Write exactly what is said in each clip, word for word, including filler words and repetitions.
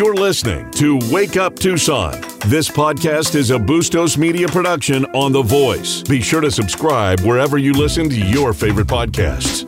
You're listening to Wake Up Tucson. This podcast is a Bustos Media production on The Voice. Be sure to subscribe wherever you listen to your favorite podcasts.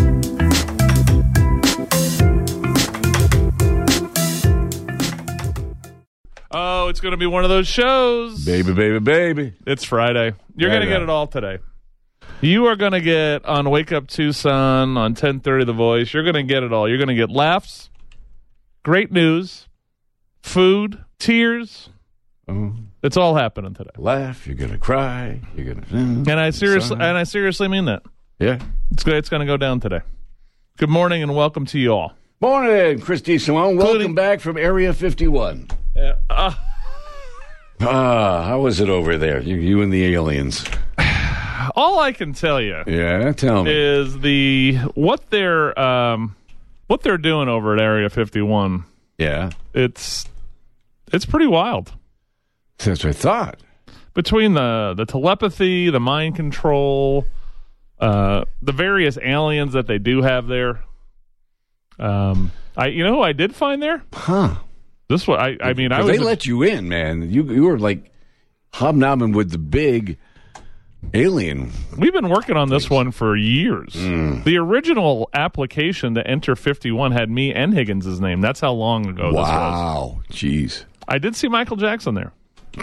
Oh, it's going to be one of those shows. Baby, baby, baby. It's Friday. You're Yeah, going to yeah. get it all today. You are going to get on Wake Up Tucson on ten thirty The Voice. You're going to get it all. You're going to get laughs, great news, food, tears. Oh, It's all happening today. laugh. You're gonna cry. You're gonna. And I seriously and I seriously mean that. Yeah. It's go- it's going to go down today. Good morning and welcome to you all. Morning, Christy Simone. Welcome Including- back from Area fifty-one. Uh, uh, Ah, how was it over there? You, you and the aliens. all I can tell you Yeah, tell me. is the what they're um, what they're doing over at Area fifty-one. Yeah, It's it's pretty wild. that's what I thought. Between the the telepathy, the mind control, uh, the various aliens that they do have there. Um, I you know who I did find there? Huh? This one I I mean I was They let you in, man. You you were like hobnobbing with the big alien. we've been working on this one for years. Mm. The original application to enter fifty-one had me and Higgins' name. That's how long ago this was. Wow, jeez. I did see Michael Jackson there.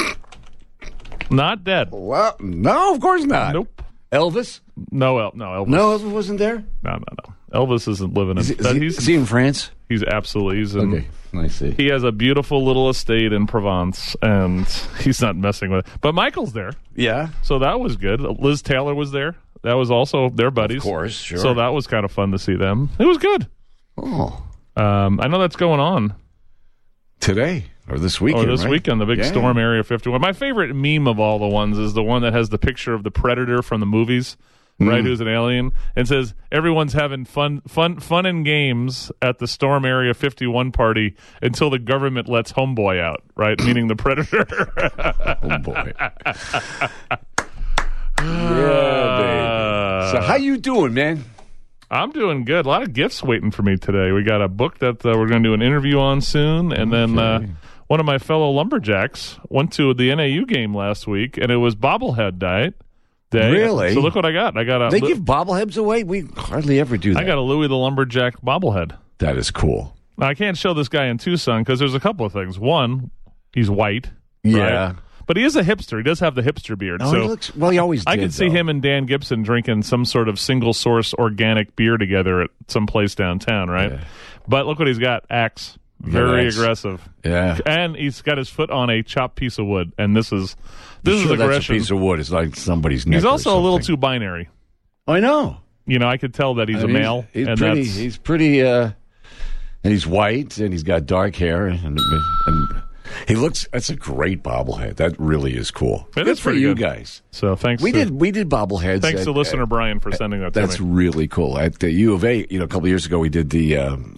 Not dead. Well, no, of course not. Nope. Elvis? No, El- no, Elvis. No, Elvis wasn't there. No, no, no. Elvis isn't living in. Is, he- is, he, he's is he in France? he's absolutely. He's in, Okay, I see. He has a beautiful little estate in Provence, and he's not messing with it. But Michael's there, Yeah, so that was good. Liz Taylor was there. That was also their buddies. of course, sure. So that was kind of fun to see them. It was good. oh, Um, I know that's going on. today or this weekend? Or this right? weekend, the big Yeah. storm, Area fifty-one. My favorite meme of all the ones is the one that has the picture of the Predator from the movies, right? Mm. Who's an alien, and says everyone's having fun, fun, fun and games at the Storm Area fifty-one party until the government lets Homeboy out, right? Meaning the Predator. Oh boy. Yeah, baby. So how you doing, man? I'm doing good. A lot of gifts waiting for me today. We got a book that uh, we're going to do an interview on soon, and then uh, Okay. one of my fellow lumberjacks went to the N A U game last week, and it was bobblehead diet day. Really? So look what I got. I got a They Lu- give bobbleheads away? We hardly ever do that. I got a Louis the Lumberjack bobblehead. That is cool. Now, I can't show this guy in Tucson because there's a couple of things. One, he's white. Yeah. right? But he is a hipster. He does have the hipster beard. Oh, so he looks well. He always. I did, can see though. him and Dan Gibson drinking some sort of single source organic beer together at some place downtown, right? Yeah. But look what he's got. Axe. Very axe. aggressive. Yeah. And he's got his foot on a chopped piece of wood. And this is this Sure, is that's a aggression. piece of wood. It's like somebody's neck. He's or also a little something. too binary. I know. You know, I could tell that he's I a mean, male. He's, and he's pretty. that's, He's pretty. Uh, and he's white, and he's got dark hair, and, and he looks. That's a great bobblehead. That really is cool. It Good is for pretty you good. guys. so thanks We to, did. We did bobbleheads. thanks at- to listener at- Brian for sending that to That's me. really cool. At the U of A, you know, a couple of years ago, we did the um,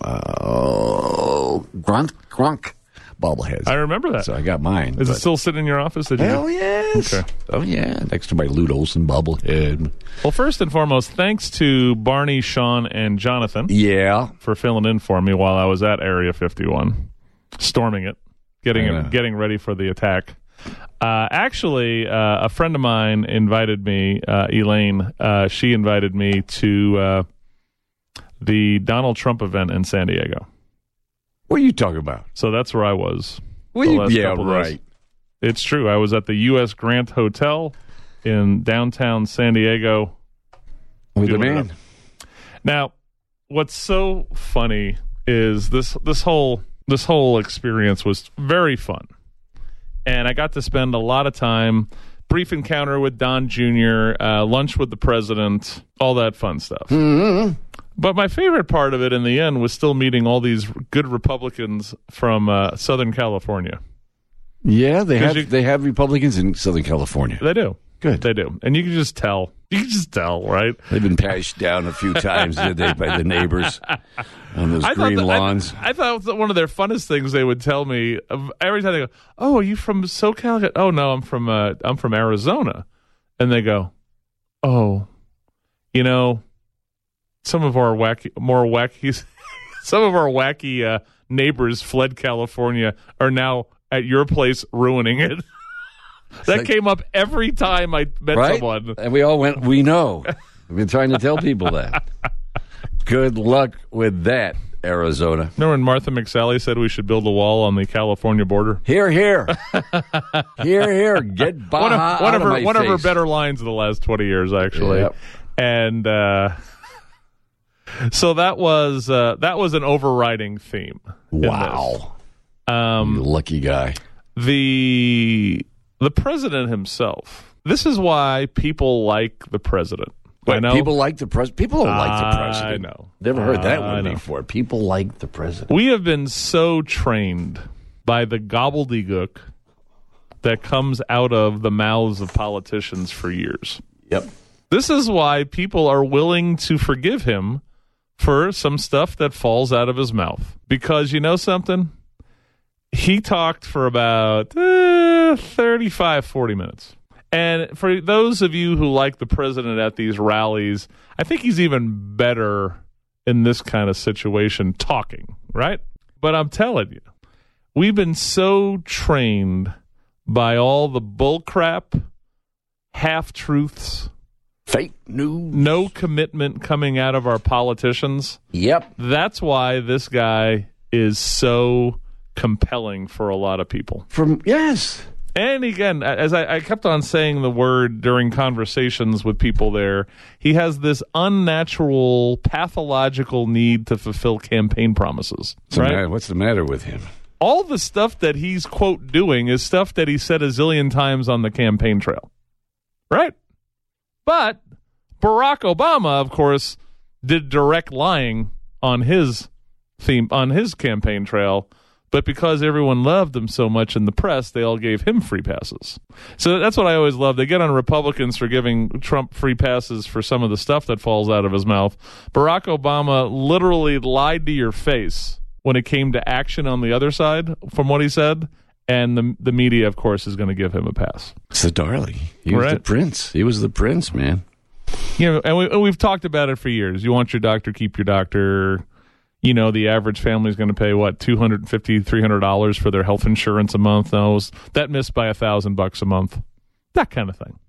uh, Gronk, Gronk bobbleheads. I remember that. so I got mine. Is it but- still sitting in your office? Did you- Hell yes. Okay. Oh yeah, next to my Lute Olson bobblehead. Well, first and foremost, thanks to Barney, Sean, and Jonathan Yeah. for filling in for me while I was at Area fifty-one, storming it, getting I it, know. getting ready for the attack. Uh, actually, uh, a friend of mine invited me, uh, Elaine. Uh, she invited me to uh, the Donald Trump event in San Diego. What are you talking about? So that's where I was. Well, the you- last yeah, couple days. right. It's true. I was at the U S Grant Hotel in downtown San Diego. With the Doing it man. Now, what's so funny is this this whole this whole experience was very fun. And I got to spend a lot of time, brief encounter with Don Junior, uh, lunch with the president, all that fun stuff. Mm-hmm. But my favorite part of it in the end was still meeting all these good Republicans from uh, Southern California. Yeah, they 'Cause have you- they have Republicans in Southern California. They do. Good. They do. And you can just tell. You can just tell, right? They've been patched down a few times did they, by the neighbors on those green that- lawns. I, I thought that one of their funnest things they would tell me uh, every time they go, "Oh, are you from SoCal?" Oh no, I'm from uh, I'm from Arizona, and they go, "Oh, you know, some of our wacky, more wacky, some of our wacky uh, neighbors fled California are now at your place ruining it. That like, came up every time I met right? someone. And we all went, we know. We've been trying to tell people that. Good luck with that, Arizona. Remember when Martha McSally said we should build a wall on the California border? Here, here. Here, here. Get Baja one of, one out of her, of my one face. of her better lines of the last twenty years, actually. Yep. And uh, so that was uh, that was an overriding theme. Wow. Um, you lucky guy. The the president himself. This is why people like the president. Wait, I know people like the president. People don't like the I president. know. Never heard that I one know. before. People like the president. We have been so trained by the gobbledygook that comes out of the mouths of politicians for years. Yep. This is why people are willing to forgive him for some stuff that falls out of his mouth. Because you know something? He talked for about uh, thirty-five, forty minutes. And for those of you who like the president at these rallies, I think he's even better in this kind of situation talking, right? But I'm telling you, we've been so trained by all the bullcrap, half-truths, Fake news. no commitment coming out of our politicians. Yep. That's why this guy is so compelling for a lot of people. From yes. And again, as I, I kept on saying the word during conversations with people there, he has this unnatural, pathological need to fulfill campaign promises. What's the Right? matter- What's the matter with him? All the stuff that he's, quote, doing is stuff that he said a zillion times on the campaign trail. Right? But Barack Obama, of course, did direct lying on his theme, on his campaign trail. But because everyone loved him so much in the press, they all gave him free passes. So that's what I always love. They get on Republicans for giving Trump free passes for some of the stuff that falls out of his mouth. Barack Obama literally lied to your face when it came to action on the other side from what he said. And the the media, of course, is going to give him a pass. It's the darling. He was Right. the prince. He was the prince, man. You know, and, we, and we've talked about it for years. You want your doctor, keep your doctor. You know, the average family is going to pay, what, two hundred fifty dollars, three hundred dollars for their health insurance a month. No, that missed by a thousand bucks a month. That kind of thing.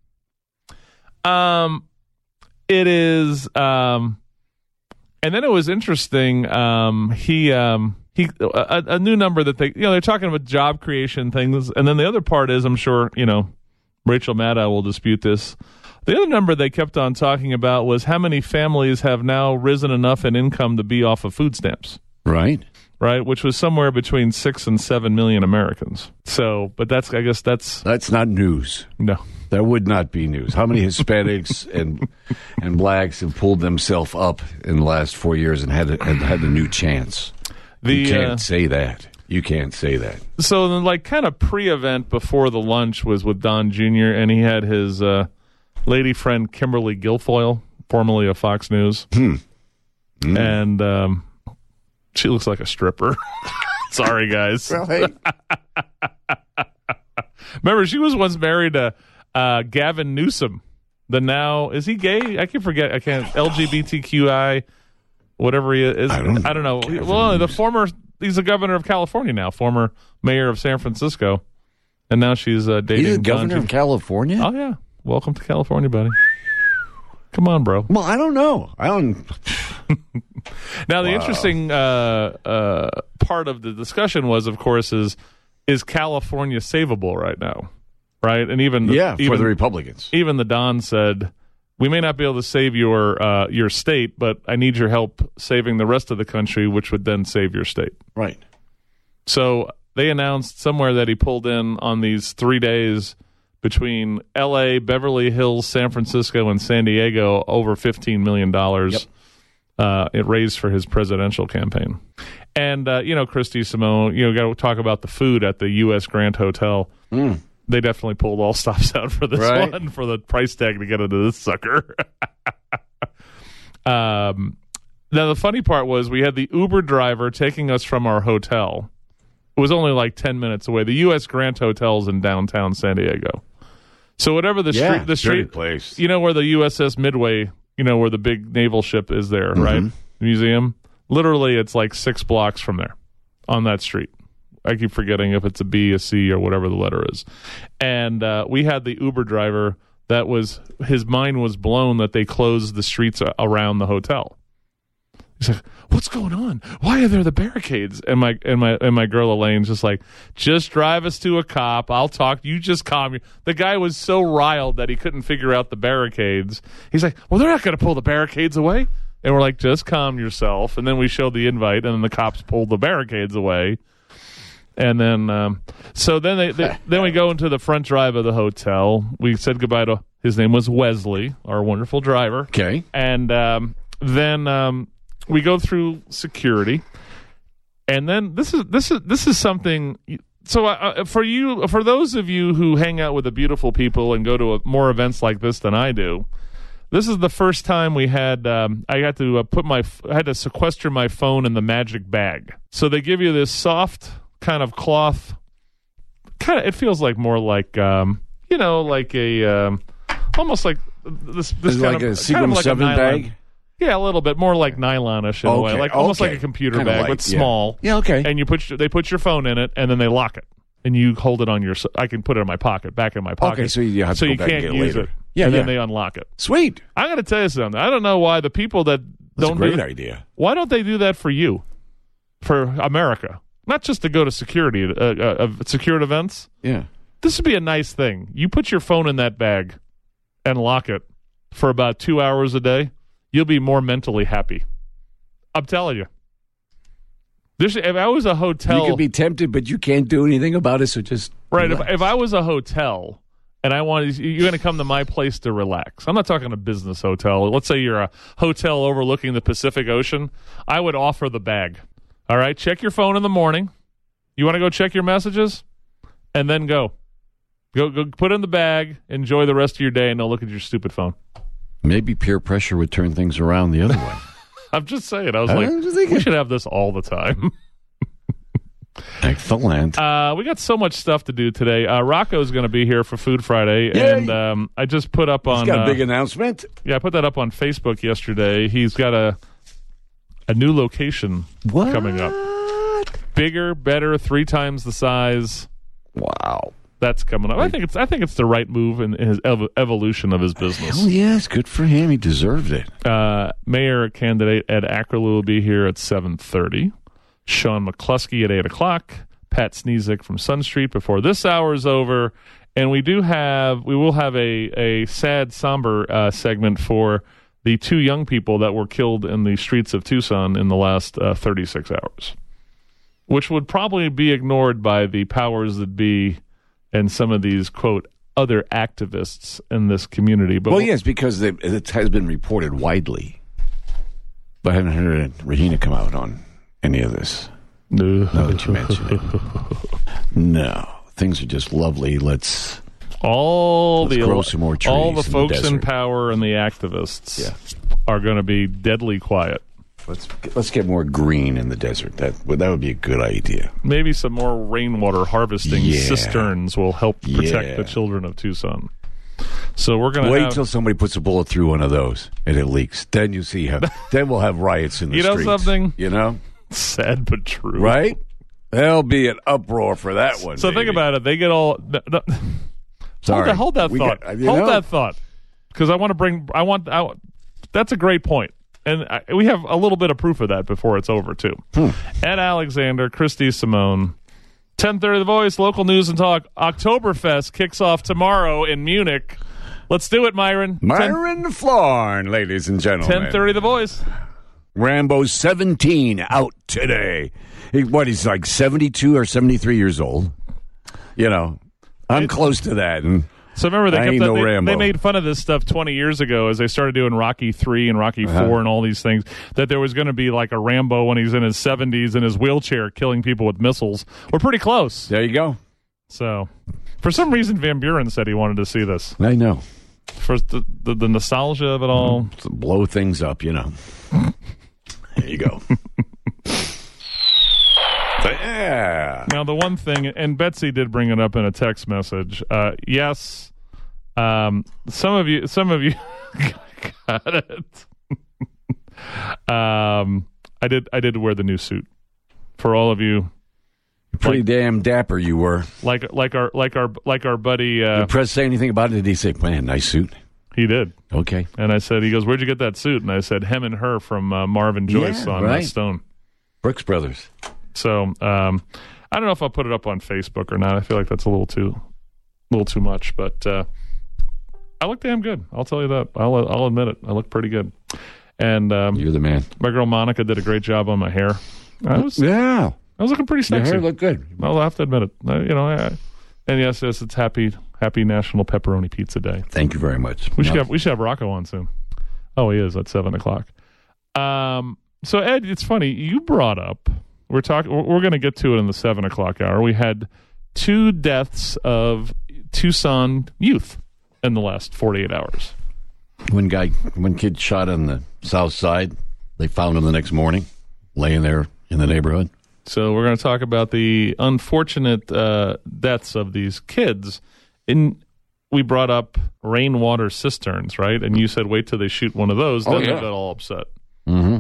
Um, it is, um, and then it was interesting. Um, he, um, he, a, a new number that they, you know, they're talking about job creation things. And then the other part is, I'm sure, you know, Rachel Maddow will dispute this. The other number they kept on talking about was how many families have now risen enough in income to be off of food stamps, Right. right? Which was somewhere between six and seven million Americans. So, but that's, I guess that's, That's not news. no. That would not be news. How many Hispanics and and blacks have pulled themselves up in the last four years and had a, and had a new chance? The, you can't uh, say that. You can't say that. So then, like, kind of pre-event before the lunch was with Don Junior, and he had his uh, lady friend Kimberly Guilfoyle, formerly of Fox News. Hmm. Mm. And um, she looks like a stripper. Sorry, guys. Well, hey. Remember, she was once married to uh, Gavin Newsom. The now, is he gay? I can forget. I can't. L G B T Q I, whatever he is. I don't, I don't know. Gavin Well, the Newsom. former, he's the governor of California now, former mayor of San Francisco. And now she's uh, dating He's the Don governor Junior of California? Oh, yeah. Welcome to California, buddy. Come on, bro. Well, I don't know. I don't. Now, the Wow. interesting uh, uh, part of the discussion was, of course, is is California savable right now, right? And even Yeah, even, for the Republicans. even the Don said, we may not be able to save your uh, your state, but I need your help saving the rest of the country, which would then save your state. Right. So they announced somewhere that he pulled in on these three days between L A, Beverly Hills, San Francisco, and San Diego over fifteen million dollars. Yep. Uh, it raised for his presidential campaign. And, uh, you know, Christy Simone, you know, got to talk about the food at the U S Grand Hotel. Mm. They definitely pulled all stops out for this Right. one, for the price tag to get into this sucker. um, now, the funny part was we had the Uber driver taking us from our hotel. It was only like ten minutes away. The U S Grand Hotel's in downtown San Diego. So whatever the Yeah, street, the dirty street place. you know where the U S S Midway, you know where the big naval ship is there, Mm-hmm. right? Museum. Literally, it's like six blocks from there. on that street. I keep forgetting if it's a B, a C, or whatever the letter is. And uh, we had the Uber driver that was, his mind was blown that they closed the streets around the hotel. He's like, what's going on? Why are there the barricades? And my and my and my girl Elaine's just like, just drive us to a cop. I'll talk. You just calm you. The guy was so riled that he couldn't figure out the barricades. He's like, well, they're not going to pull the barricades away. And we're like, just calm yourself. And then we showed the invite, and then the cops pulled the barricades away. And then, um, so then they, they then we go into the front drive of the hotel. We said goodbye to, his name was Wesley, our wonderful driver. Okay. And um, then. Um, We go through security, and then this is this is this is something. So uh, for you, for those of you who hang out with the beautiful people and go to a, more events like this than I do, this is the first time we had. Um, I had to uh, put my I had to sequester my phone in the magic bag. So they give you this soft kind of cloth. Kind of, it feels like more like um, you know, like a um, almost like this. This Is it kind like of, a Seagram like seven a bag. Yeah, a little bit more like nylonish in okay. a way, like almost okay. like a computer Kinda bag, like, but small. Yeah. yeah, okay. And you put your, they put your phone in it, and then they lock it, and you hold it on your. I can put it in my pocket, back in my pocket. Okay, so you have to so go you back can't and get it use later. it. Yeah, and yeah. then they unlock it. Sweet. I'm going to tell you something. I don't know why the people that That's don't a great do, idea. Why don't they do that for you, for America? Not just to go to security uh, uh, secured events. Yeah. This would be a nice thing. You put your phone in that bag and lock it for about two hours a day. You'll be more mentally happy. I'm telling you. This, if I was a hotel, You could be tempted, but you can't do anything about it, so just right. If, relax. if I was a hotel and I wanted, you're going to come to my place to relax. I'm not talking a business hotel. Let's say you're a hotel overlooking the Pacific Ocean. I would offer the bag. All right, check your phone in the morning. You want to go check your messages, and then go, go, go. Put in the bag. Enjoy the rest of your day, and don't look at your stupid phone. Maybe peer pressure would turn things around the other way. I'm just saying. I was I'm like, just thinking. we should have this all the time. Excellent. Uh, we got so much stuff to do today. Uh, Rocco's going to be here for Food Friday, Yay. and um, I just put up on. He's got a uh, big announcement. yeah, I put that up on Facebook yesterday. He's got a a new location What? coming up. Bigger, better, three times the size. Wow. That's coming up. I think it's. I think it's the right move in, in his ev- evolution of his business. Hell yes, good for him. He deserved it. Uh, Mayor candidate Ed Ackerley will be here at seven thirty. Sean McCluskey at eight o'clock. Pat Sneesick from Sun Street before this hour is over. And we do have, we will have a, a sad, somber uh, segment for the two young people that were killed in the streets of Tucson in the last uh, thirty-six hours, which would probably be ignored by the powers that be and some of these, quote, other activists in this community. But Well, yes, because they, it has been reported widely. But I haven't heard Regina come out on any of this. No. Now that you mention it. No. Things are just lovely. Let's... All Let's the grow some more trees all the in the folks in desert. power and the activists Yeah. are going to be deadly quiet. Let's let's get more green in the desert. That would that would be a good idea. Maybe some more rainwater harvesting Yeah. cisterns will help protect Yeah. the children of Tucson. So we're going to Wait have, till somebody puts a bullet through one of those and it leaks. Then you see how. Then we'll have riots in the You know streets. something? You know, sad but true. right? There'll be an uproar for that one. So think baby. about it. They get all. th- th- Sorry. Hold that, hold that We thought. got- you hold know. that thought. Because I want to bring. I want. I, that's a great point. And I, we have a little bit of proof of that before it's over, too. Hmm. Ed Alexander, Christy Simone. ten thirty The Voice, local news and talk. Oktoberfest kicks off tomorrow in Munich. Let's do it, Myron. Myron Flourn, ladies and gentlemen. ten thirty The Voice. Rambo seventeen out today. He, what, he's like seventy-two or seventy-three years old. You know, I'm It- close to that. And So remember, they I kept ain't that, no they, Rambo. they made fun of this stuff twenty years ago as they started doing Rocky three and Rocky Uh-huh. four and all these things, that there was going to be like a Rambo when he's in his seventies in his wheelchair killing people with missiles. We're pretty close. there you go. So for some reason, Van Buren said he wanted to see this. I know. For the, the, the nostalgia of it all. To blow things up, you know. There you go. Yeah. Now, the one thing, and Betsy did bring it up in a text message. Uh, yes, um, some of you, some of you got it. um, I did, I did wear the new suit for all of you Pretty like, damn dapper you were. like like our like our like our buddy. Uh, Did Press say anything about it? Did he say, man, nice suit? he did. Okay. And I said, he goes, where'd you get that suit? And I said, Hem and Her from uh, Marvin Joyce Yeah, on right. uh, Stone. Brooks Brothers. So um, I don't know if I'll put it up on Facebook or not. I feel like that's a little too, little too much. But uh, I look damn good. I'll tell you that. I'll I'll admit it. I look pretty good. And um, You're the man. my girl Monica did a great job on my hair. I was Yeah. I was looking pretty Your sexy. hair looked good. I'll have to admit it. I, you know, I, and yes, yes, it's happy Happy National Pepperoni Pizza Day. Thank you very much. We should No. have we should have Rocco on soon. Oh, he is at seven o'clock. Um, so Ed, it's funny you brought up. We're talking. We're, we're going to get to it in the seven o'clock hour. We had two deaths of Tucson youth in the last forty-eight hours. One guy, one kid shot on the south side. They found him the next morning, laying there in the neighborhood. So we're going to talk about the unfortunate uh, deaths of these kids. In we brought up rainwater cisterns, right? And you said, wait till they shoot one of those. Then Oh, they yeah. got all upset. Mm-hmm.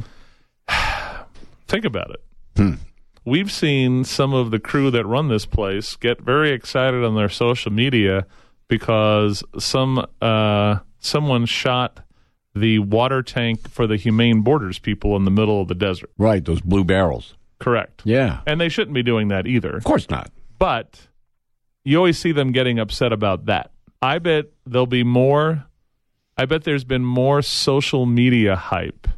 Think about it. Hmm. We've seen some of the crew that run this place get very excited on their social media because some uh, someone shot the water tank for the Humane Borders people in the middle of the desert. Right, those blue barrels. Correct. Yeah. And they shouldn't be doing that either. Of course not. But you always see them getting upset about that. I bet there'll be more. I bet there's been more social media hype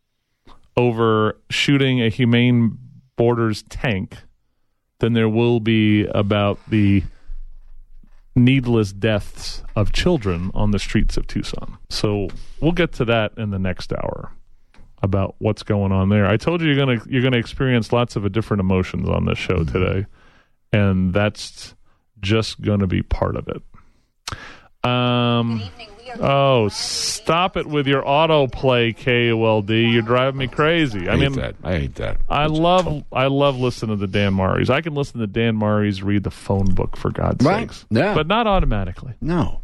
over shooting a Humane Borders tank than there will be about the needless deaths of children on the streets of Tucson. So we'll get to that in the next hour about what's going on there. I told you you're gonna you're gonna experience lots of different emotions on this show today, and that's just gonna be part of it. Um. Oh, stop it with your autoplay, K O L D. You're driving me crazy. I, I hate mean, that. I hate that. I love I love listening to Dan Murray's. I can listen to Dan Murray's read the phone book, for God's Right. sakes. Yeah. But not automatically. No.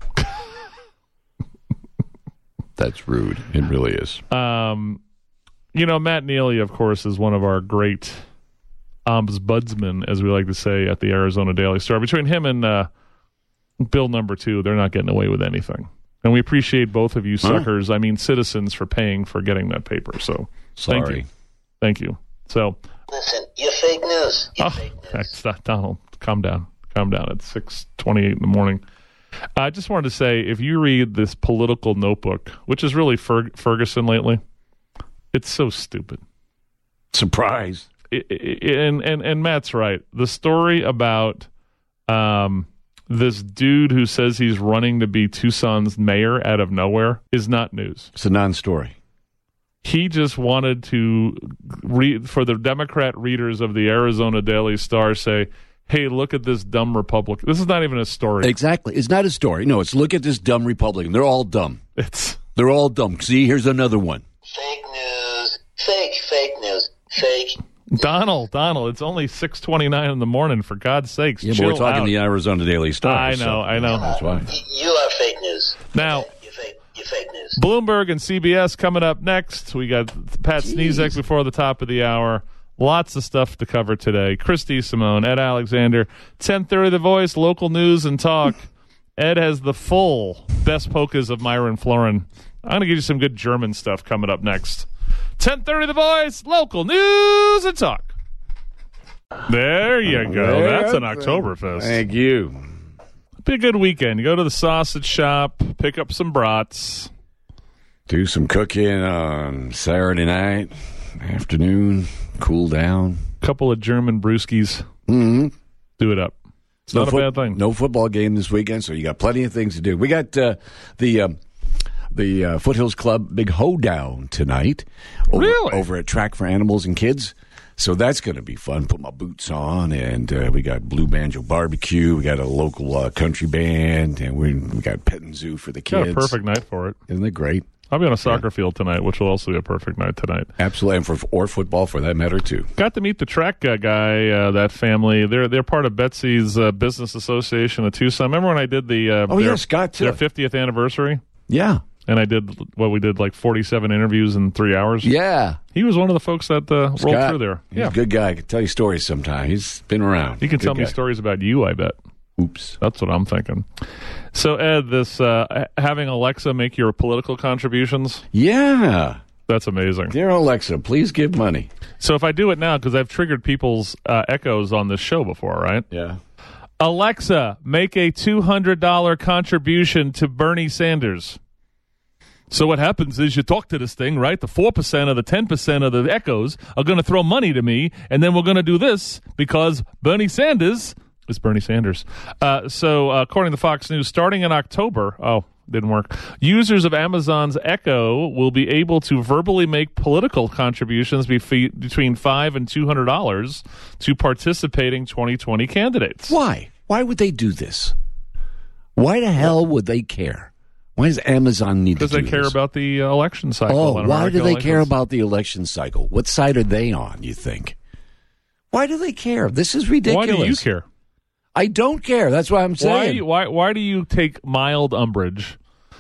That's rude. It really is. Um, you know, Matt Neely, of course, is one of our great ombudsmen, as we like to say, at the Arizona Daily Star. Between him and uh, Bill number two, they're not getting away with anything. And we appreciate both of you suckers, huh? I mean citizens, for paying for getting that paper. So thank Sorry. you. Thank you. So Listen, you're fake news. You're oh, fake news. that's not, Donald, calm down. Calm down. It's six twenty-eight in the morning. I just wanted to say, if you read this political notebook, which is really Fer- Ferguson lately, it's so stupid. Surprise. It, it, and, and, and Matt's right. The story about um, this dude who says he's running to be Tucson's mayor out of nowhere is not news. It's a non-story. He just wanted to read for the Democrat readers of the Arizona Daily Star, say, hey, look at this dumb Republican. This is not even a story. Exactly. It's not a story. No, it's look at this dumb Republican. They're all dumb. It's They're all dumb. See, here's another one. Fake news. Fake, fake news. Fake. Donald, Donald, it's only six twenty-nine in the morning, for God's sakes. Yeah, but chill we're talking out. the Arizona Daily Star. I know, so I know. That's why. Y- You are fake news. Now, You're fake. You're fake news. Bloomberg and C B S coming up next. We got Pat Sneezek before the top of the hour. Lots of stuff to cover today. Christy Simone, Ed Alexander, ten thirty The Voice, local news and talk. Ed has the full best polkas of Myron Florin. I'm going to give you some good German stuff coming up next. ten thirty The Voice, local news and talk. There you go. That's an Oktoberfest. Thank you. Be a good weekend. You go to the sausage shop, pick up some brats. Do some cooking on Saturday night, afternoon, cool down. Couple of German brewskis. Mm-hmm. Do it up. It's not no a bad thing. No football game this weekend, so you got plenty of things to do. We got uh, the um, the uh, Foothills Club Big Hoedown tonight. Over, Really? Over at Track for Animals and Kids. So that's going to be fun. Put my boots on, and uh, we got Blue Banjo Barbecue. We got a local uh, country band, and we we got Petting Zoo for the kids. Got a perfect night for it. Isn't it great? I'll be on a soccer field tonight, which will also be a perfect night tonight. Absolutely, and for or football for that matter too. Got to meet the track uh, guy, uh, that family. They're they're part of Betsy's uh, Business Association of Tucson. Remember when I did the uh, Oh their, yeah, Scott too. their fiftieth anniversary? Yeah, and I did what we did like forty-seven interviews in three hours. Yeah. He was one of the folks that uh, rolled Scott, through there. He's Yeah, a good guy. I can tell you stories sometime. He's been around. he can Good tell me guy. stories about you, I bet. Oops. That's what I'm thinking. So, Ed, this uh, having Alexa make your political contributions, Yeah. that's amazing. Dear Alexa, please give money. So if I do it now, because I've triggered people's uh, echoes on this show before, right? Yeah. Alexa, make a two hundred dollars contribution to Bernie Sanders. So what happens is you talk to this thing, right? The four percent or the ten percent of the echoes are going to throw money to me, and then we're going to do this because Bernie Sanders is Bernie Sanders. Uh, so uh, according to Fox News, starting in October, oh, didn't work, users of Amazon's Echo will be able to verbally make political contributions befe- between five and two hundred dollars to participating twenty twenty candidates. Why? Why would they do this? Why the hell would they care? Why does Amazon need to do Because they care this? about the uh, election cycle. Oh, and why American do they care elections. about the election cycle? What side are they on, you think? Why do they care? This is ridiculous. Why do you care? I don't care. That's what I'm saying. Why, why, why do you take mild umbrage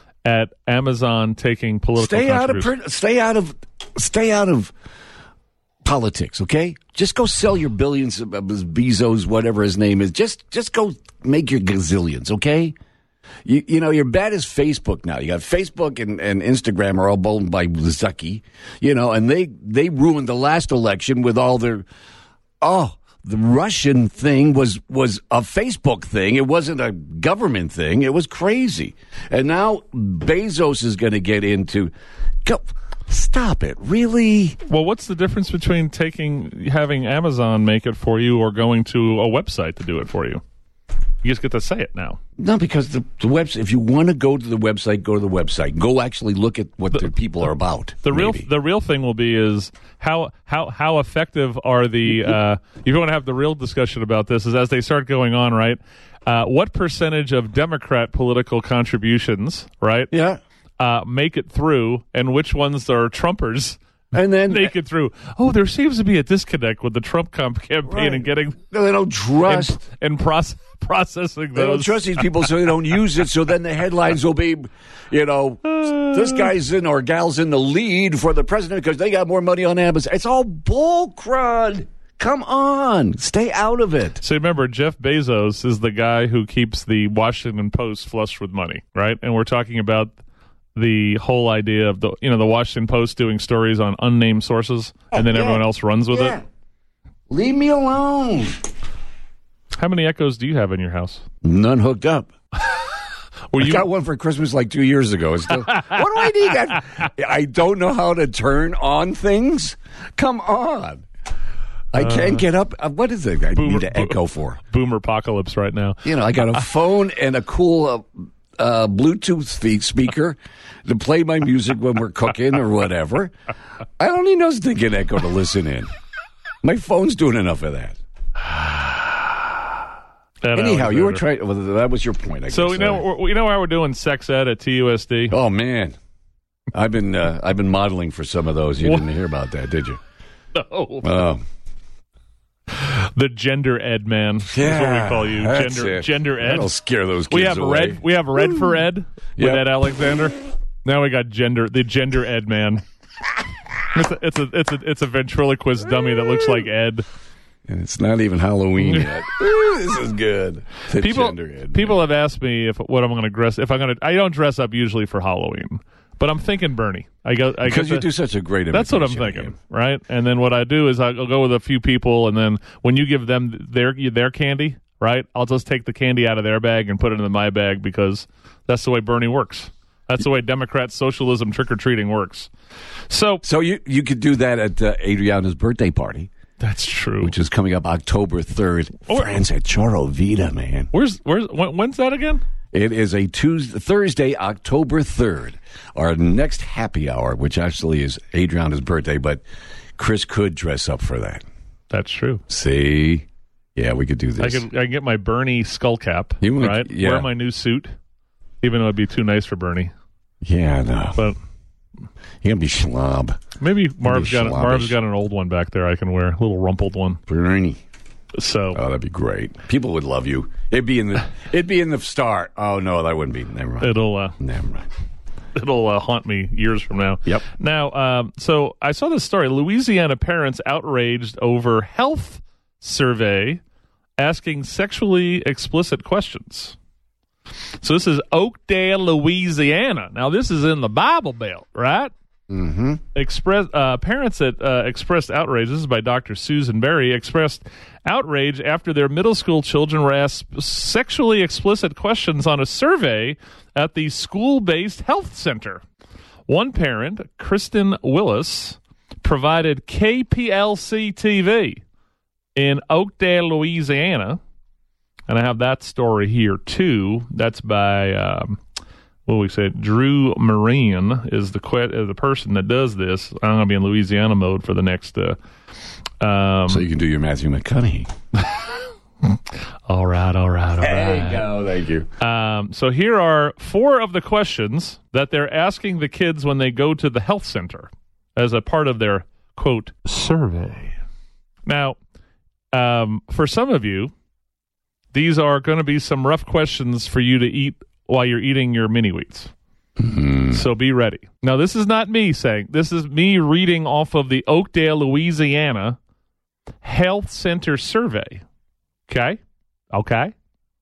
at Amazon taking political Stay out of contributions? per- stay out of stay out of politics, okay? Just go sell your billions of of Bezos, whatever his name is. Just just go make your gazillions, okay? You you know, you're bad as Facebook now. You got Facebook and, and Instagram are all owned by Zucky, you know, and they they ruined the last election with all their oh the Russian thing was, was a Facebook thing. It wasn't a government thing. It was crazy. And now Bezos is going to get into... Go, stop it. Really? Well, what's the difference between taking having Amazon make it for you or going to a website to do it for you? You just get to say it now. No, because the, the website, if you want to go to the website, go to the website. Go actually look at what the, the people are about. The real maybe. the real thing will be is how how how effective are the uh, if you want to have the real discussion about this is as they start going on, right? Uh, what percentage of Democrat political contributions, right? Yeah. Uh, make it through, and which ones are Trumpers? And then Make it through. Oh, there seems to be a disconnect with the Trump comp campaign Right. and getting no, they don't trust. and, and proce- processing They don't those. trust these people, so they don't use it. So then the headlines will be, you know, this guy's in or gal's in the lead for the president because they got more money on Amazon. It's all bull crud. Come on, stay out of it. So remember, Jeff Bezos is the guy who keeps the Washington Post flush with money, right? And we're talking about the whole idea of the you know the Washington Post doing stories on unnamed sources, and then yeah. everyone else runs with Yeah. it. Leave me alone. How many Echoes do you have in your house? None hooked up. Were I you got one for Christmas like two years ago. It's still, what do I need? I, I don't know how to turn on things. Come on. I can't get up. Uh, what is it I Boomer- need an Echo for? Boomer apocalypse right now? You know, I got a phone and a cool uh, uh, Bluetooth fe- speaker to play my music when we're cooking or whatever. I don't need no stinking Echo to listen in. My phone's doing enough of that. That Anyhow, you were Alexander. trying. Well, that was your point. I So guess. we know Uh, we you know how we're doing sex ed at T U S D. Oh man, I've been uh, I've been modeling for some of those. You What? didn't hear about that, did you? No. Oh, The gender ed man is what we call you. that's Gender it. gender ed. That'll scare those kids We have away. red. We have red for Ed with Yep. Ed Alexander. Now we got gender. The gender Ed man. It's a it's a it's a, it's a ventriloquist dummy that looks like Ed. And it's not even Halloween yet. Ooh, this is good. The People gender ed, people have asked me if what I'm going to dress. If I'm going to, I don't dress up usually for Halloween, but I'm thinking Bernie. I go I because get you the- do such a great. That's what I'm imitation of thinking, him. right? And then what I do is I'll go with a few people, and then when you give them their their candy, right? I'll just take the candy out of their bag and put it in my bag because that's the way Bernie works. That's the way Democrat socialism trick or treating works. So So you you could do that at uh, Adriana's birthday party, that's true. which is coming up October third. Oh. Friends at Choro Vida, man. Where's where's when, when's that again? It is a Tuesday, Thursday, October third. Our next happy hour, which actually is Adriana's birthday, but Chris could dress up for that. That's true. See, yeah, we could do I this. can I can get my Bernie skull cap, You wanna- right? yeah. Wear my new suit, even though it'd be too nice for Bernie. Yeah, no, But you're gonna be schlob, maybe Marv's got slobbish. Marv's got an old one back there I can wear, a little rumpled one. Bernie. So Oh, that'd be great. People would love you. It'd be in the. It'd be in the start. Oh no, that wouldn't be. Never mind. it'll. Uh, Never mind. it'll uh, haunt me years from now. Yep. Now, um, so I saw this story. Louisiana parents outraged over health survey asking sexually explicit questions. So this is Oakdale, Louisiana. Now, this is in the Bible Belt, right? Mm-hmm. Express uh, parents that uh, expressed outrage. This is by Doctor Susan Berry. Expressed outrage after their middle school children were asked sexually explicit questions on a survey at the school-based health center. One parent, Kristen Willis, provided K P L C T V in Oakdale, Louisiana, and I have that story here too. That's by. Um, Well, we said Drew Marine is the que- uh, the person that does this. I'm going to be in Louisiana mode for the next. Uh, um, So you can do your Matthew McConaughey. all right, all right, all right. There you go. Thank you. Um, so here are four of the questions that they're asking the kids when they go to the health center as a part of their, quote, survey. Now, um, for some of you, these are going to be some rough questions for you to eat while you're eating your mini wheats. Mm-hmm. So be ready. Now, this is not me saying. This is me reading off of the Oakdale, Louisiana Health Center survey. Okay? Okay?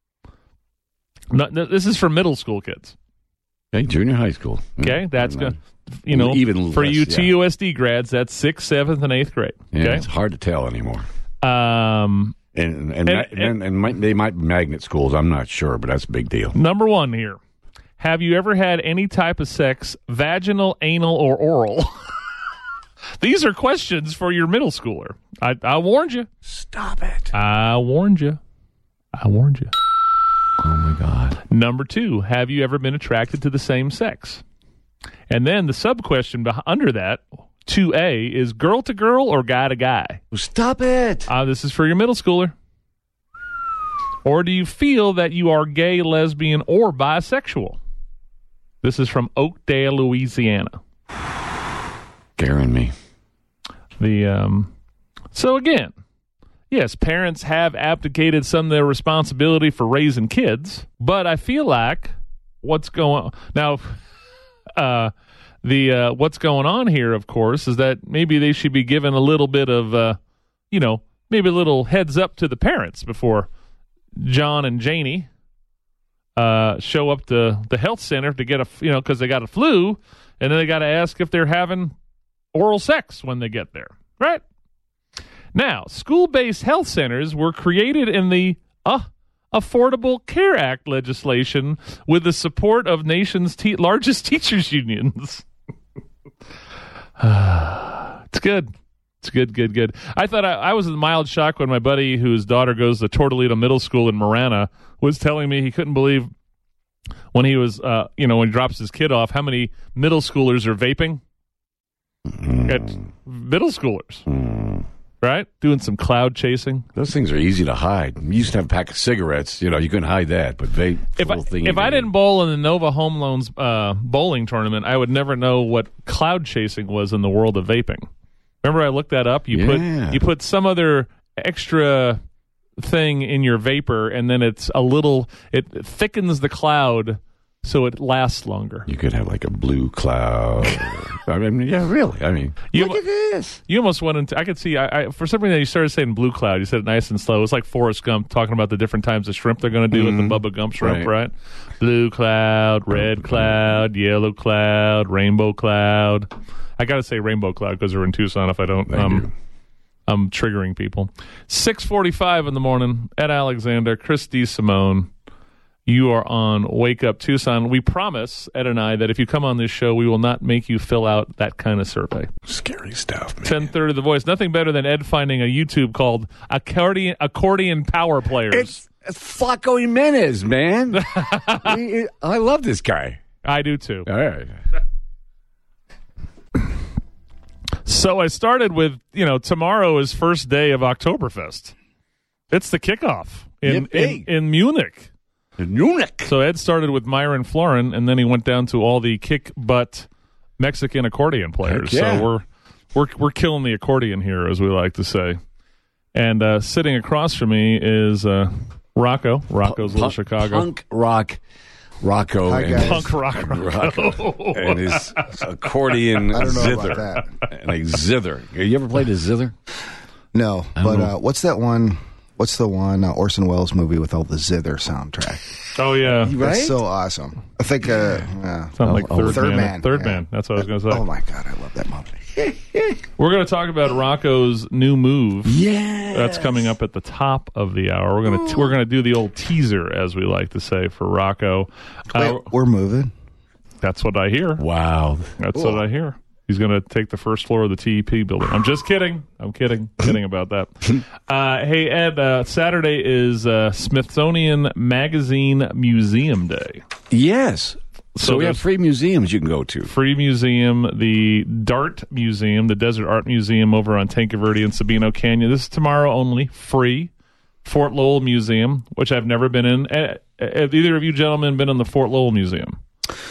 No, no, this is for middle school kids. Okay, junior high school. Okay? That's good. You know, even for less, you yeah. T U S D grads, that's sixth, seventh, and eighth grade. Yeah, Okay? it's hard to tell anymore. Um, And and, And- and, and, and might, they might be magnet schools. I'm not sure, but that's a big deal. number one here. Have you ever had any type of sex, vaginal, anal, or oral? These are questions for your middle schooler. I, I warned you. Stop it. I warned you. I warned you. Oh, my God. Number two, have you ever been attracted to the same sex? And then the sub-question beh- under that, two A, is girl to girl or guy to guy? Stop it. Uh, this is for your middle schooler. Or do you feel that you are gay, lesbian, or bisexual? This is from Oakdale, Louisiana. Scaring me. The um, so again, yes, parents have abdicated some of their responsibility for raising kids, but I feel like what's going on now, uh, the uh, what's going on here, of course, is that maybe they should be given a little bit of, uh, you know, maybe a little heads up to the parents before John and Janie uh, show up to the health center to get a, you know, because they got a flu, and then they got to ask if they're having oral sex when they get there, right? Now, school-based health centers were created in the uh, Affordable Care Act legislation with the support of nation's te- largest teachers unions. It's good. It's good, good, good. I thought I, I was in mild shock when my buddy, whose daughter goes to Tortolito Middle School in Marana, was telling me he couldn't believe when he was, uh, you know, when he drops his kid off, how many middle schoolers are vaping. Mm. At middle schoolers, Mm. right? Doing some cloud chasing. Those things are easy to hide. You used to have a pack of cigarettes. You know, you couldn't hide that, but vape. If I, little thing if you I can- didn't bowl in the Nova Home Loans uh, bowling tournament, I would never know what cloud chasing was in the world of vaping. Remember, I looked that up. You Yeah. put you put some other extra thing in your vapor, and then it's a little. It thickens the cloud so it lasts longer. You could have like a blue cloud. I mean, yeah, really. I mean, You- look at this. You almost went into. I could see. I, I for some reason you started saying blue cloud. You said it nice and slow. It was like Forrest Gump talking about the different types of shrimp they're going to do with the Bubba Gump shrimp, Right. right? Blue cloud, red cloud, yellow cloud, rainbow cloud. I got to say rainbow cloud because we're in Tucson. If I don't, Thank um, you. I'm triggering people. six forty-five in the morning. Ed Alexander, Christy Simone. You are on Wake Up Tucson. We promise, Ed and I, that if you come on this show, we will not make you fill out that kind of survey. Scary stuff, man. ten thirty The Voice. Nothing better than Ed finding a YouTube called Accordion, accordion Power Players. It's, it's Flaco Jimenez, man. He- he- I love this guy. I do too. All right. So I started with, you know, tomorrow is first day of Oktoberfest. It's the kickoff in, in, Yippee. in Munich. Munich. So Ed started with Myron Florin, and then he went down to all the kick butt Mexican accordion players. Heck yeah. So we're we're we're killing the accordion here, as we like to say. And uh, sitting across from me is uh, Rocco. Rocco's Little Punk- Chicago. Punk rock Rocco Hi, and guys. his, Punk rock Rocco and his accordion I don't know zither. about that. Like zither. You ever played a zither? No, but uh, what's that one? What's the one uh, Orson Welles movie with all the zither soundtrack? Oh yeah, Right? It's so awesome. I think uh, yeah. sound like Oh, third, oh, Third man. Man, Third yeah. man. That's what I was going to say. Oh my god, I love that movie. We're going to talk about Rocco's new move. Yeah. That's coming up at the top of the hour. We're going to we're going to do the old teaser, as we like to say, for Rocco. Uh, Wait, we're moving. that's what I hear. Wow. That's what I hear. He's going to take the first floor of the T E P building. I'm just kidding. I'm kidding. kidding about that. Uh, hey, Ed, uh, Saturday is uh, Smithsonian Magazine Museum Day. Yes. So, So we have there's- free museums you can go to. Free museum, the DART Museum, the Desert Art Museum over on Tanque Verde and Sabino Canyon. This is tomorrow only, free. Fort Lowell Museum, which I've never been in. Uh, Have either of you gentlemen been in the Fort Lowell Museum?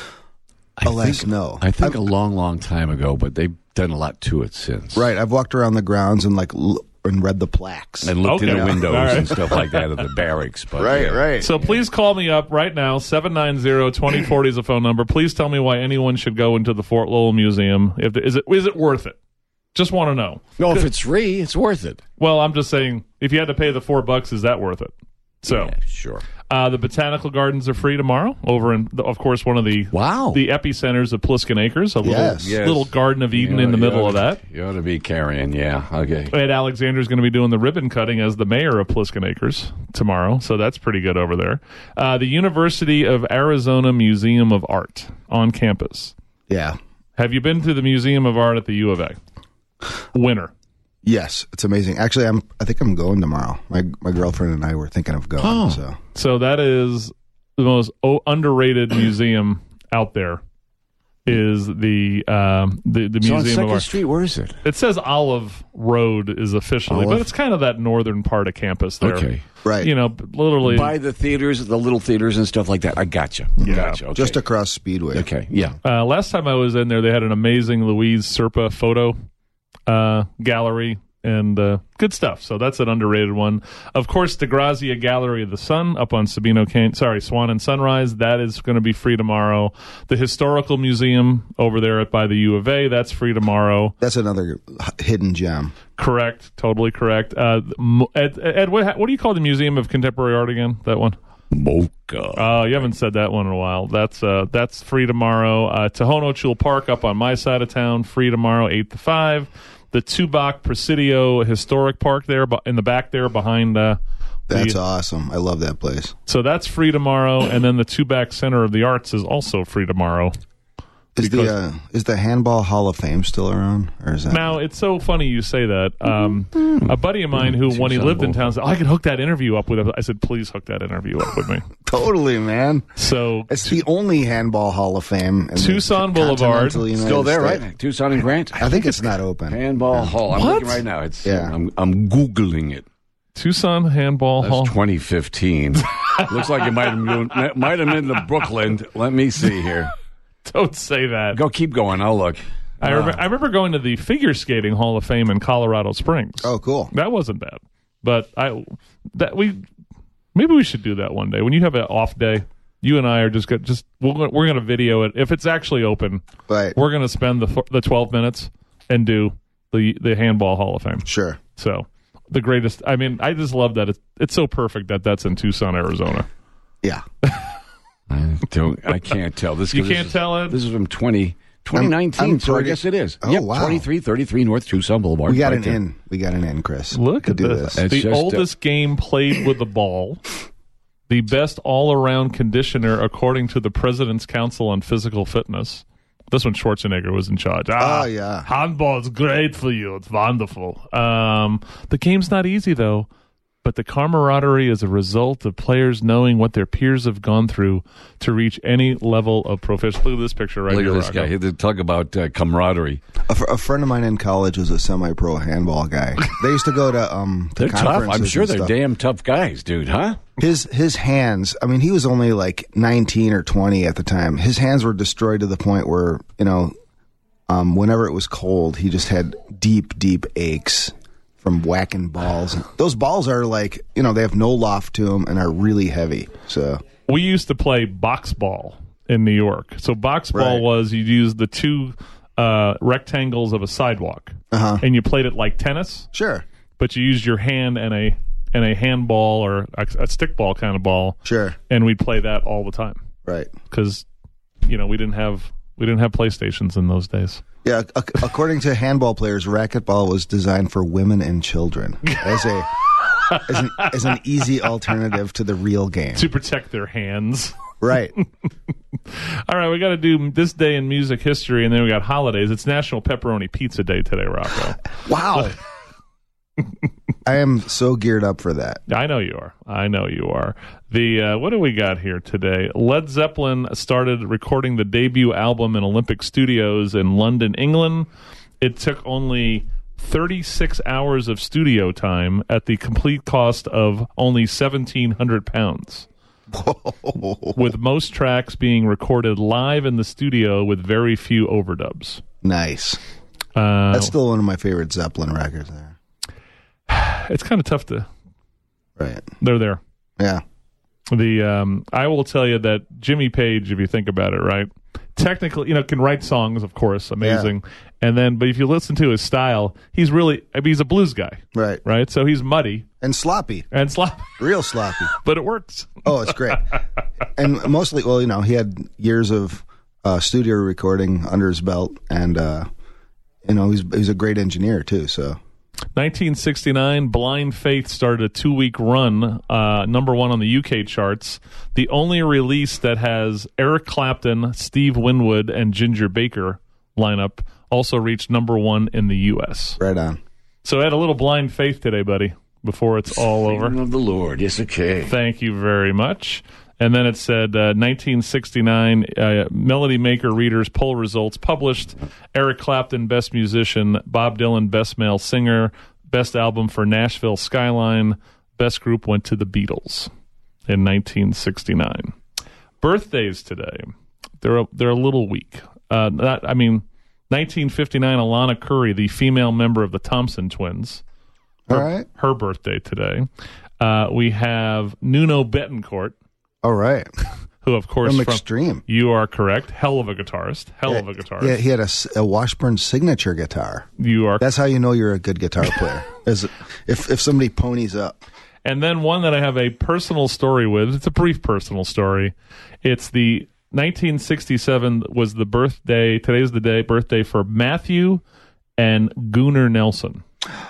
I Alas, think, no. I think a long, long time ago, but they've done a lot to it since. Right, I've walked around the grounds and like l- and read the plaques. And looked in Okay. the windows All right. and stuff like that of the barracks. But right, yeah. right. So please call me up right now. seven nine zero, two zero four zero is a phone number. Please tell me why anyone should go into the Fort Lowell Museum. If is it is it worth it? Just want to know. No, if it's free, it's worth it. Well, I'm just saying, if you had to pay the four bucks, is that worth it? So, Yeah, sure. uh, the botanical gardens are free tomorrow. Over in, the, of course, one of the Wow. the epicenters of Pliskin Acres, a little Yes. Yes. little Garden of Eden You in the ought- middle you of ought- that. You ought to be carrying, yeah. Okay. Ed Alexander is going to be doing the ribbon cutting as the mayor of Pliskin Acres tomorrow, so that's pretty good over there. Uh, the University of Arizona Museum of Art on campus. yeah. Have you been to the Museum of Art at the U of A? Winter. Yes, it's amazing. Actually, I'm. I think I'm going tomorrow. My my girlfriend and I were thinking of going. Oh. So So that is the most o- underrated museum out there. Is the um, the the So on Museum of Second Art? Street, where is it? It says Olive Road is officially, but Olive? it's kind of that northern part of campus there. Okay. right, You know, literally. By the theaters, the little theaters and stuff like that. I gotcha. Yeah. Gotcha. Okay. just across Speedway. Okay. Yeah. Uh, last time I was in there, they had an amazing Louise Serpa photo uh, gallery and uh, good stuff. So that's an underrated one. Of course, DeGrazia Gallery of the Sun up on Sabino Canyon, sorry, Swan and Sunrise. That is going to be free tomorrow. The Historical Museum over there at by the U of A, that's free tomorrow. That's another h- hidden gem. Correct, totally correct. Uh, m- Ed, Ed what, what do you call the Museum of Contemporary Art again? That one? Mocha. Oh, you haven't said that one in a while. That's uh, that's free tomorrow. Uh, Tohono Chul Park up on my side of town, free tomorrow, eight to five. The Tubac Presidio Historic Park there bu- in the back there behind. Uh, That's the, awesome. I love that place. so that's free tomorrow, and then the Tubac Center of the Arts is also free tomorrow. Is Because- the uh, is the Handball Hall of Fame still around, or is that Now, it's so funny you say that. Um, a buddy of mine who, when he lived in town, said, oh, I could hook that interview up with him. I said, please hook that interview up with me. totally, man? So It's the only Handball Hall of Fame in the Tucson Boulevard. continental United Still there, States. right? Tucson and Grant. I think it's not open. Handball Hall. I'm What? looking right now. It's Yeah. I'm I'm googling it. Tucson Handball That's Hall. twenty fifteen. Looks like it might have been might have been the Brooklyn. Let me see here. Don't say that. Go, keep going. I'll look. I, remember, I remember going to the Figure Skating Hall of Fame in Colorado Springs. Oh, cool. That wasn't bad. But I that we maybe we should do that one day when you have an off day. You and I are just go, just we're gonna, we're going to video it if it's actually open. Right. We're going to spend the the twelve minutes and do the the Handball Hall of Fame. Sure. So the greatest. I mean, I just love that it's it's so perfect that that's in Tucson, Arizona. Yeah. I don't. I can't tell. This You this can't is- tell it? This is from twenty, twenty nineteen, I'm so I pretty- guess it is. Oh, Yep, wow. twenty-three thirty-three North Tucson Boulevard. We got right an there. in. We got an in, Chris. Look to at do this. this. It's The just, uh, oldest game played with the ball. The best all-around conditioner according to the President's Council on Physical Fitness. This one Schwarzenegger was in charge. Ah, Oh, yeah. handball's great for you. It's wonderful. Um, the game's not easy though, but the camaraderie is a result of players knowing what their peers have gone through to reach any level of proficiency. Look at this picture right Look here. at this Rocco. guy. They talk about uh, camaraderie. A, fr- a friend of mine in college was a semi-pro handball guy. They used to go to um. To They're tough. I'm conferences sure and they're stuff. damn tough guys, dude. Huh? His his hands. I mean, he was only like nineteen or twenty at the time. His hands were destroyed to the point where you know, um, whenever it was cold, he just had deep, deep aches from whacking balls. Those balls are like you know they have no loft to them and are really heavy. So We used to play box ball in New York. So box ball Right. was you'd use the two uh, rectangles of a sidewalk, Uh-huh. and you played it like tennis, Sure. but you used your hand and a and a handball or a, a stickball kind of ball, Sure. and we'd play that all the time Right. because you know we didn't have we didn't have PlayStations in those days. Yeah, ac- according to handball players, racquetball was designed for women and children as a as an, as an easy alternative to the real game. To protect their hands. Right. All right, we got to do this day in music history, and then we got holidays. It's National Pepperoni Pizza Day today, Rocco. Wow. I am so geared up for that. I know you are. I know you are. The uh, what do we got here today? Led Zeppelin started recording the debut album in Olympic Studios in London, England. It took only thirty-six hours of studio time at the complete cost of only seventeen hundred pounds. With most tracks being recorded live in the studio with very few overdubs. Nice. Uh, That's still one of my favorite Zeppelin records there. it's kind of tough to. Right. They're there. Yeah. The um, I will tell you that Jimmy Page, if you think about it, right, technically, you know, can write songs, of course, amazing, and then, but if you listen to his style, he's really, I mean, he's a blues guy, Right. right? So he's muddy And sloppy. and sloppy, Real sloppy. but it works. Oh, it's great. And mostly, well, you know, he had years of uh, studio recording under his belt, and, uh, you know, he's, he's a great engineer, too, so. nineteen sixty-nine, Blind Faith started a two-week run, uh, number one on the U K charts. The only release that has Eric Clapton, Steve Winwood, and Ginger Baker lineup also reached number one in the U S. Right on. So I had a little Blind Faith today, buddy, before it's all over. Name of the Lord. Yes, okay. Thank you very much. And then it said uh, nineteen sixty-nine, uh, Melody Maker readers poll results published. Eric Clapton, Best Musician. Bob Dylan, Best Male Singer. Best Album for Nashville Skyline. Best Group went to the Beatles in nineteen sixty-nine. Birthdays today. They're a, they're a little weak. Uh, not, I mean, nineteen fifty-nine, Alana Curry, the female member of the Thompson Twins. Her, All right. Her birthday today. Uh, we have Nuno Betancourt, All right. who, of course, From from Extreme. You are correct. Hell of a guitarist. Hell of a guitarist. Yeah, he had a, s- a Washburn signature guitar. You are. That's how you know you're a good guitar player. Is if if somebody ponies up. And then one that I have a personal story with. It's a brief personal story. It's the nineteen sixty-seven was the birthday. Today's the day birthday for Matthew and Gunnar Nelson,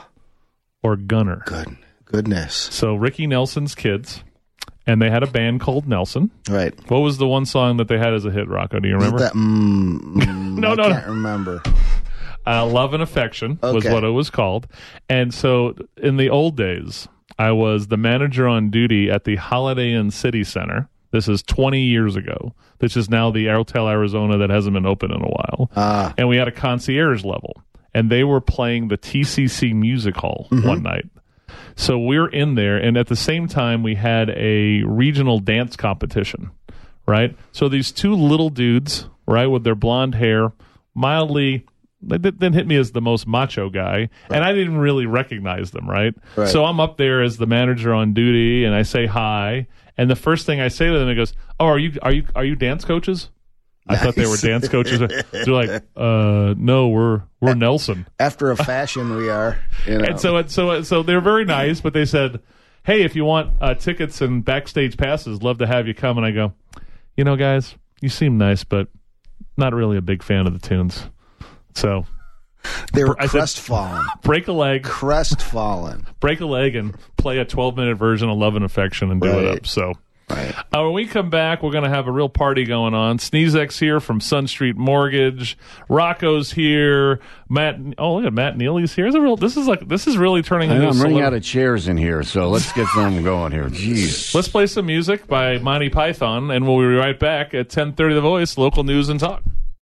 or Gunnar. Good goodness. So Ricky Nelson's kids, and they had a band called Nelson. Right. What was the one song that they had as a hit, Rocco? Do you remember? That, mm, mm, No, I no, can't no. remember. Uh, Love and Affection was Okay. what it was called. And so in the old days, I was the manager on duty at the Holiday Inn City Center. This is twenty years ago. This is now the Hotel Arizona that hasn't been open in a while. Ah. And we had a concierge level. And they were playing the T C C Music Hall one night. So we're in there, and at the same time, we had a regional dance competition, right? So these two little dudes, right, with their blonde hair, mildly, they didn't hit me as the most macho guy, and I didn't really recognize them, right? Right. So I'm up there as the manager on duty, and I say hi, and the first thing I say to them, it goes, "Oh, are you are you are you dance coaches?" I thought they were Nice. dance coaches. They're like, "Uh, no, we're we're Nelson." After a fashion, we are. You know. And so, so, so they're very nice, but they said, "Hey, if you want uh, tickets and backstage passes, love to have you come." And I go, "You know, guys, you seem nice, but not really a big fan of the tunes." So they were I said- crestfallen. break a leg, crestfallen. break a leg, and play a twelve-minute version of "Love and Affection" and do it Right. up. So. Right. Uh, when we come back, we're going to have a real party going on. Sneezek's here from Sun Street Mortgage. Rocco's here. Matt. Oh, look at Matt Neely's here. It's a real. This is like. This is really turning I into. know, a I'm running celeb- out of chairs in here, so let's get them going here. Jeez. Let's play some music by Monty Python, and we'll be right back at ten thirty The Voice, local news and talk.